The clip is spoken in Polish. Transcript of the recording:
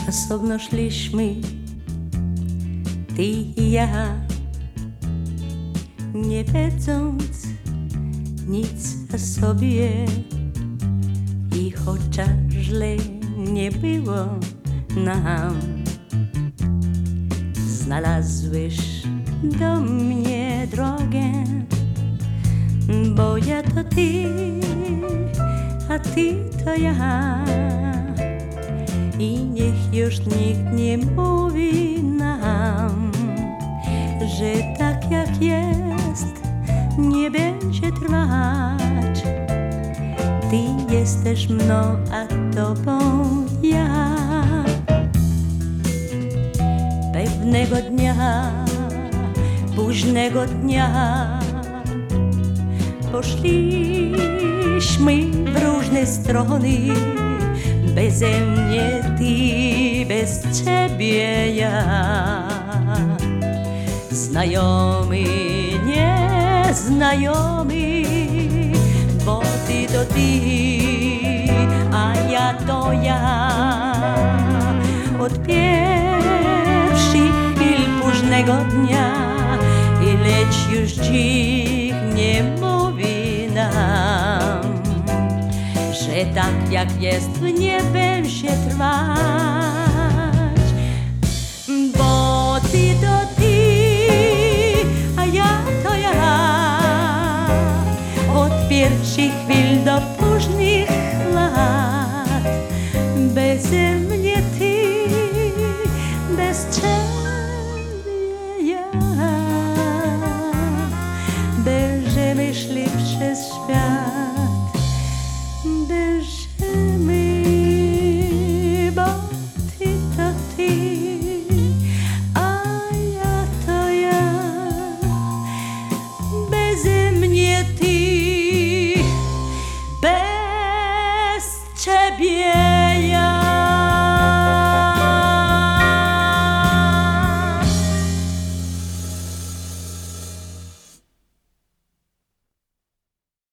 Osobno szliśmy, ty i ja, nie wiedząc nic o sobie. I chociaż źle nie było nam, znalazłeś do mnie drogę, bo ja to ty, a ty to ja. I niech już nikt nie mówi nam, że tak jak jest nie będzie trwać. Ty jesteś mną, a tobą ja. Pewnego dnia, późnego dnia, poszliśmy w różne strony. Beze mnie ty, bez ciebie ja. Znajomy, nieznajomy, bo ty to ty, a ja to ja. Od pierwszych chwil późnego dnia, ileć już dziś nie mówi nam, że tak jak jest nie będzie trwać. Bo ty to ty, a ja to ja. Od pierwszych chwil do późnych lat, bez